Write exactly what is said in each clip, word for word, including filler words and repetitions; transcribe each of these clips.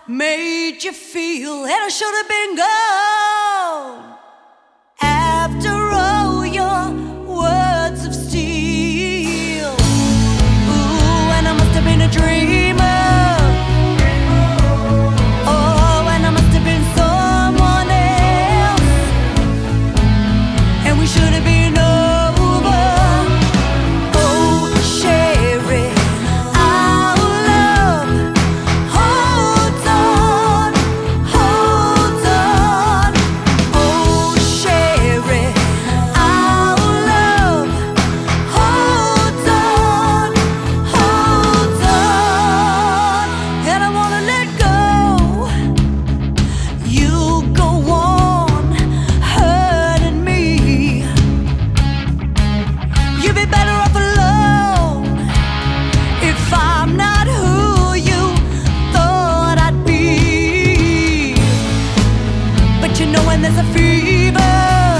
made you feel that I should have been gone. After all your words of steel, ooh, and I must have been a dreamer. Oh, and I must have been someone else, and we should have been over. Oh, Sherry, our love holds on, holds on. Oh, Sherry, our love holds on, holds on. And I wanna let go. You go on hurting me. You'd be better off alone if I'm not who you thought I'd be. But you know when there's a fever,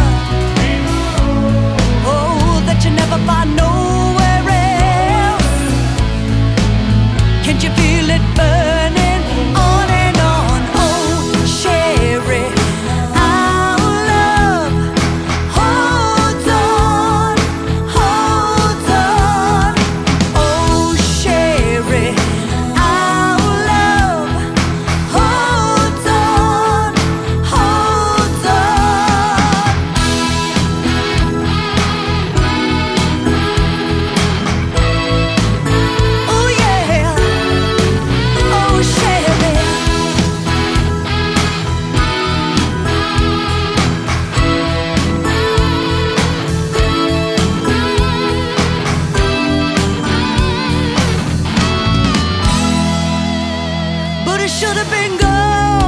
oh, that you never find nowhere else. Can't you feel it burning on and on? Oh, Sherry, our love holds on, holds on. Oh, Sherry, our love holds on, holds on. Oh yeah, oh Sherry. But it should have been gone.